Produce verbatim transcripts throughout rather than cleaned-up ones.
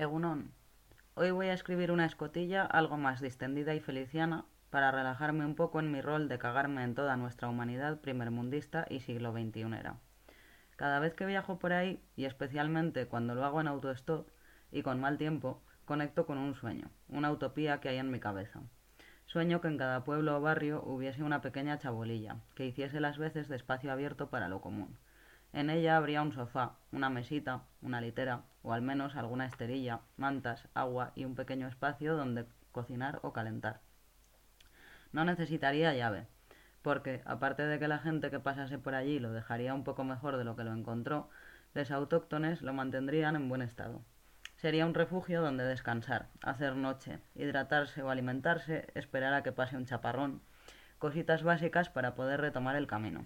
Egunon. Hoy voy a escribir una escotilla algo más distendida y feliciana para relajarme un poco en mi rol de cagarme en toda nuestra humanidad primermundista y siglo veintiunera. Cada vez que viajo por ahí, y especialmente cuando lo hago en autostop y con mal tiempo, conecto con un sueño, una utopía que hay en mi cabeza. Sueño que en cada pueblo o barrio hubiese una pequeña chabolilla, que hiciese las veces de espacio abierto para lo común. En ella habría un sofá, una mesita, una litera, o al menos alguna esterilla, mantas, agua y un pequeño espacio donde cocinar o calentar. No necesitaría llave, porque, aparte de que la gente que pasase por allí lo dejaría un poco mejor de lo que lo encontró, los autóctones lo mantendrían en buen estado. Sería un refugio donde descansar, hacer noche, hidratarse o alimentarse, esperar a que pase un chaparrón, cositas básicas para poder retomar el camino.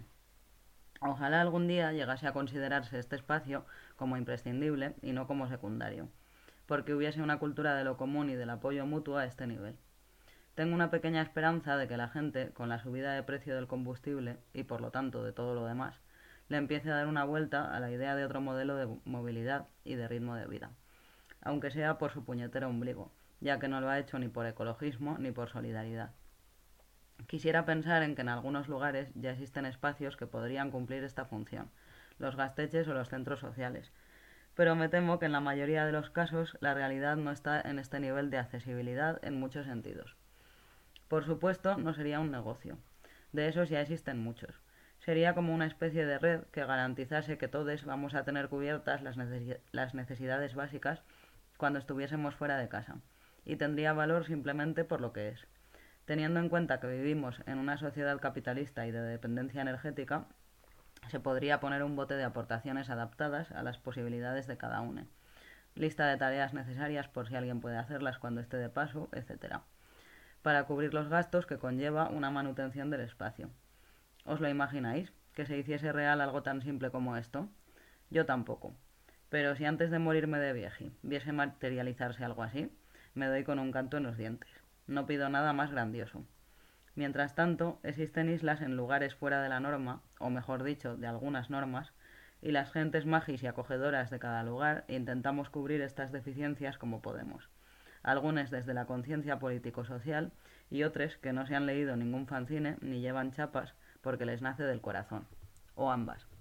Ojalá algún día llegase a considerarse este espacio como imprescindible y no como secundario, porque hubiese una cultura de lo común y del apoyo mutuo a este nivel. Tengo una pequeña esperanza de que la gente, con la subida de precio del combustible y por lo tanto de todo lo demás, le empiece a dar una vuelta a la idea de otro modelo de movilidad y de ritmo de vida, aunque sea por su puñetero ombligo, ya que no lo ha hecho ni por ecologismo ni por solidaridad. Quisiera pensar en que en algunos lugares ya existen espacios que podrían cumplir esta función, los gasteches o los centros sociales, pero me temo que en la mayoría de los casos la realidad no está en este nivel de accesibilidad en muchos sentidos. Por supuesto, no sería un negocio. De esos ya existen muchos. Sería como una especie de red que garantizase que todos vamos a tener cubiertas las, necesi- las necesidades básicas cuando estuviésemos fuera de casa, y tendría valor simplemente por lo que es. Teniendo en cuenta que vivimos en una sociedad capitalista y de dependencia energética, se podría poner un bote de aportaciones adaptadas a las posibilidades de cada uno, lista de tareas necesarias por si alguien puede hacerlas cuando esté de paso, etcétera, para cubrir los gastos que conlleva una manutención del espacio. ¿Os lo imagináis? ¿Que se hiciese real algo tan simple como esto? Yo tampoco. Pero si antes de morirme de vieji viese materializarse algo así, me doy con un canto en los dientes. No pido nada más grandioso. Mientras tanto, existen islas en lugares fuera de la norma, o mejor dicho, de algunas normas, y las gentes magis y acogedoras de cada lugar intentamos cubrir estas deficiencias como podemos. Algunos desde la conciencia político-social y otros que no se han leído ningún fanzine ni llevan chapas porque les nace del corazón. O ambas.